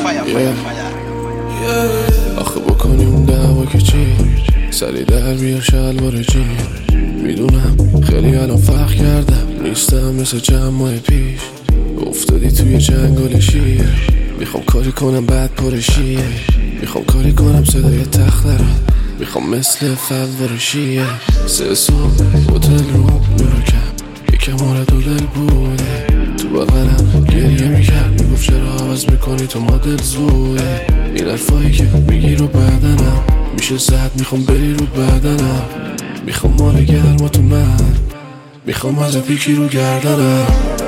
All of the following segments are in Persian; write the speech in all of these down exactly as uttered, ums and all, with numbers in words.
آخه بکنیم دعوا که چی سری در بیار شلوار جی میدونم خیلی الان فرق کردم نیستم مثل چند ماه پیش افتادی توی جنگل شیر میخوام کاری کنم بعد پرشیه میخوام کاری کنم صدای تخت دارم میخوام مثل فوار شیه سه صبح هتل رو نورو کم یکم آرد و دل بوده تو بغلم گریه میکرد میگفت چرا عوض میکنی تو مدل زوده این حرفایی که میگی رو بدنم میشه زد میخوام بری رو بدنم میخوام مال گرما تو من میخوام از پیکی رو گردنم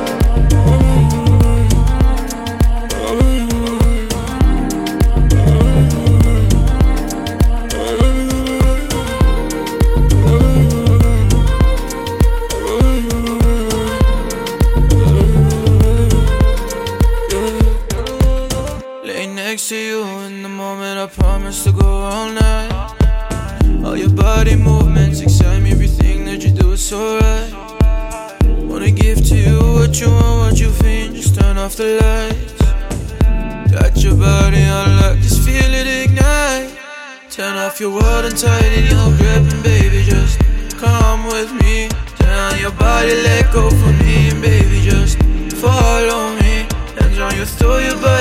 Next to you in the moment I promise to go all night. All your body movements excite me, everything that you do is so right. Wanna give to you what you want, what you feel, just turn off the lights. Got your body on lock, just feel it ignite. Turn off your world and tighten your grip, and baby just come with me. Turn on your body, let go for me, and baby just follow me. Hands on you, throw your body